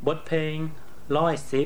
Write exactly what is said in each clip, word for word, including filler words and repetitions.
ทเพลงร้อยสิบ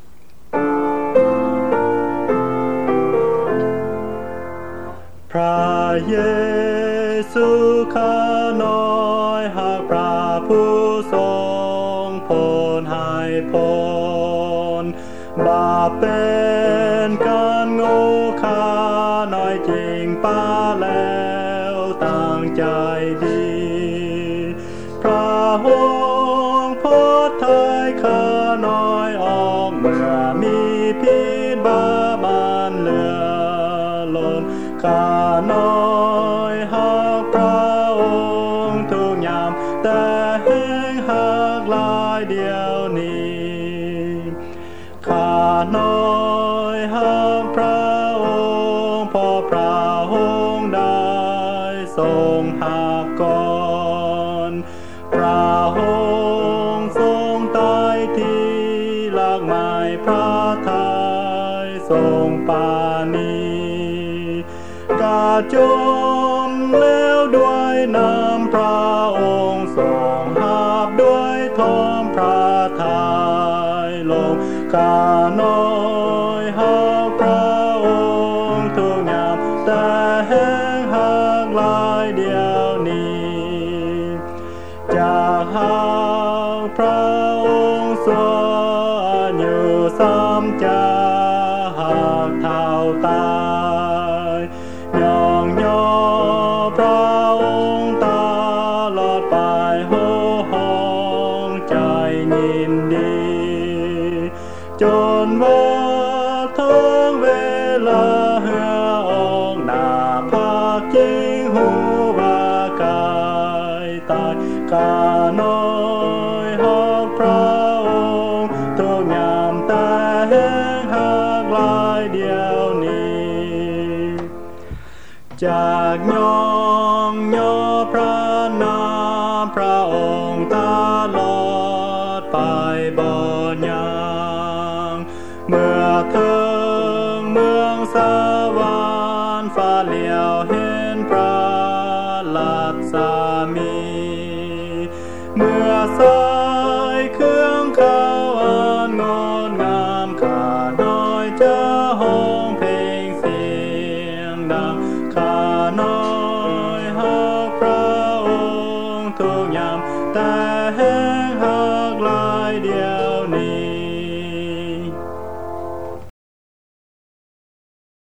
พระเยซูข้าน้อยหากพระผู้ทรงโปรดให้พ้นบาปเป็นการโง่ข้าน้อยจริงป้าแล้วตั้งใจดีพระองค์พ้นไทยข้าน้อยออกเมื่อมีพิษบาปมันเหลือล้นข้าน้อยหากพระองค์ทุกยามแต่แห่งหากหลายเดียวนี้ข้าน้อยหากพระองค์พอพระองค์ได้ทรงหากก่อนพระองค์ทรงตายที่หลากไม้พระทัยทรงปาณีกาจมแล้วด้วยน้ำพระองค์ทรงหาบด้วยทองพระทัยลงข้าน้อยหากพระองค์ทุกยามแต่แห่งหากหลายเดียวนี้จากหากพระองค์ทรงอยู่ซ้ำจะหากเท่าตายยองยอพระองค์ตลอดไปโหห้องใจยินดีจนว่าทั้งเวลาเหือออกหน้าภาคจริงหูว่ากายตายข้าน้อยหากพระองค์ทุกยามแต่แห่งหากหลายเดียวนี้จากยองยอพระนามพระองค์ตลอดไปบ่ยางเมื่อถึงเมืองสวรรค์ฟ้าเหลียวเห็นพระลักษมีเมื่อสายเครื่องเข้าอันงดงามข้าน้อยจะห้องเพลงเสียงดังข้าน้อย